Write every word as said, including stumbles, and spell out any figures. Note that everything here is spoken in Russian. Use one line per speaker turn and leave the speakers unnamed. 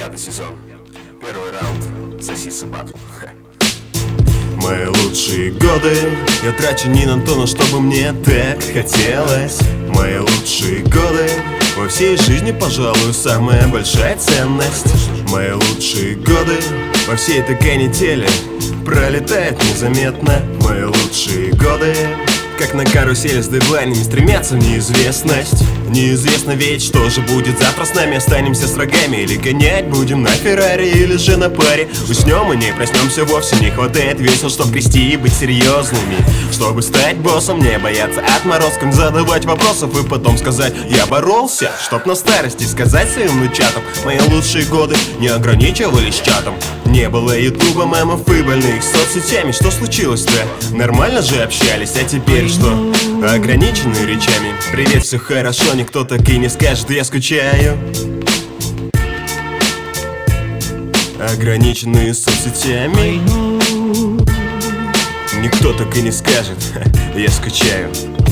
Пятый сезон. Первый раунд. Соси собаку.
Мои лучшие годы я трачу не на то, на что бы мне так хотелось. Мои лучшие годы во всей жизни, пожалуй, самая большая ценность. Мои лучшие годы во всей этой канители пролетают незаметно. Мои лучшие годы как на карусели с дедлайнами стремятся в неизвестность. Неизвестно ведь, что же будет завтра с нами. Останемся с врагами или гонять будем на Феррари, или же на паре. Уснем и не проснемся вовсе. Не хватает весел, чтоб грести и быть серьезными. Чтобы стать боссом, не бояться отморозком, задавать вопросов и потом сказать: я боролся. Чтоб на старости сказать своим внучатам: мои лучшие годы не ограничивались чатом. Не было ютуба, мемов и больных соцсетями. Что случилось-то? Нормально же общались, а теперь что? Ограничены речами. Привет, все хорошо, никто так и не скажет: я скучаю. Ограниченные соцсетями. Никто так и не скажет: я скучаю.